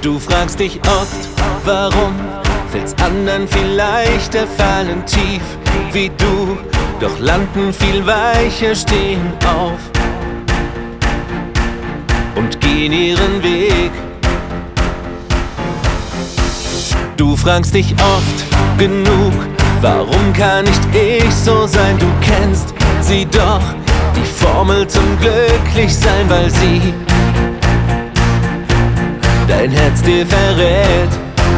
Du fragst dich oft, warum fällt's anderen viel leichter, fallen tief wie du, doch landen viel weicher, stehen auf und gehen ihren Weg. Du fragst dich oft genug, warum kann nicht ich so sein? Du kennst sie doch, die Formel zum Glücklichsein, weil sie dein Herz dir verrät.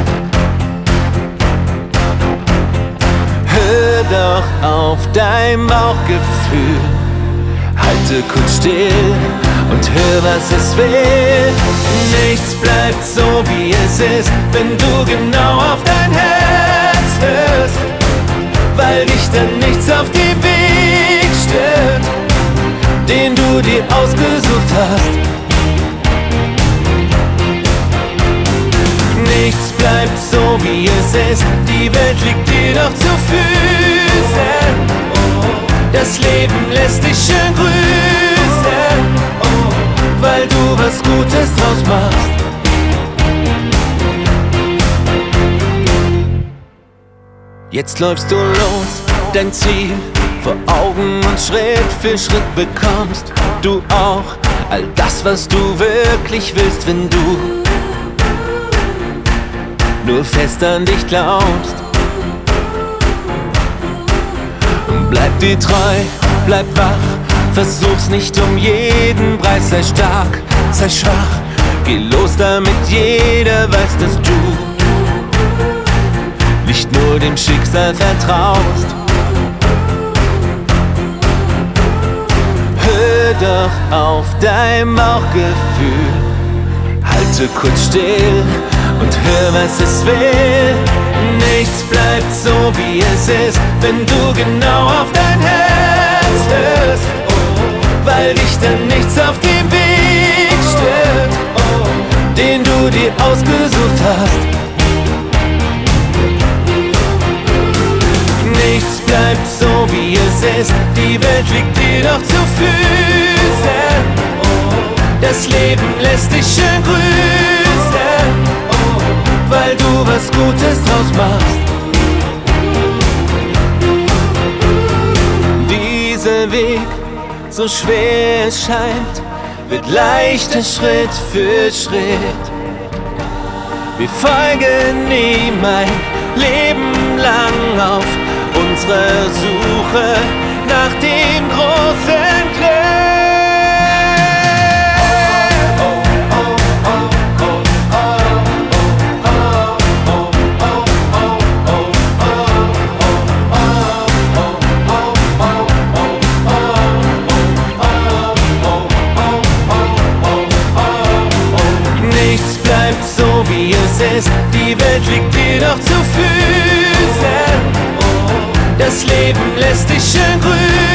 Hör doch auf dein Bauchgefühl, halte kurz still und hör, was es will. Nichts bleibt so, wie es ist, wenn du genau auf dein Herz hörst, weil dich dann nichts auf dem Weg stört, den du dir ausgesucht hast. Nichts bleibt so, wie es ist, die Welt liegt dir doch zu Füßen. Das Leben lässt dich schön grüßen, weil du was Gutes draus machst. Jetzt läufst du los, dein Ziel vor Augen und Schritt für Schritt bekommst du auch all das, was du wirklich willst, wenn du nur fest an dich glaubst. Bleib dir treu, bleib wach, versuch's nicht um jeden Preis. Sei stark, sei schwach, geh los, damit jeder weiß, dass du nicht nur dem Schicksal vertraust. Hör doch auf dein Bauchgefühl, halte kurz still und hör, was es will. Nichts bleibt so, wie es ist, wenn du genau auf dein Herz hörst, weil dich dann nichts auf dem Weg stört, den du dir ausgesucht hast. Nichts bleibt so, wie es ist, die Welt liegt dir doch zu Füßen. Das Leben lässt dich schön grüßen, weil du was Gutes draus machst. Dieser Weg, so schwer es scheint, wird leichter Schritt für Schritt. Wir folgen ihm ein Leben lang auf unserer Suche nach dem großen Glück. Nichts bleibt so, wie es ist, die Welt liegt dir doch zu Füßen. Das Leben lässt dich schön grün.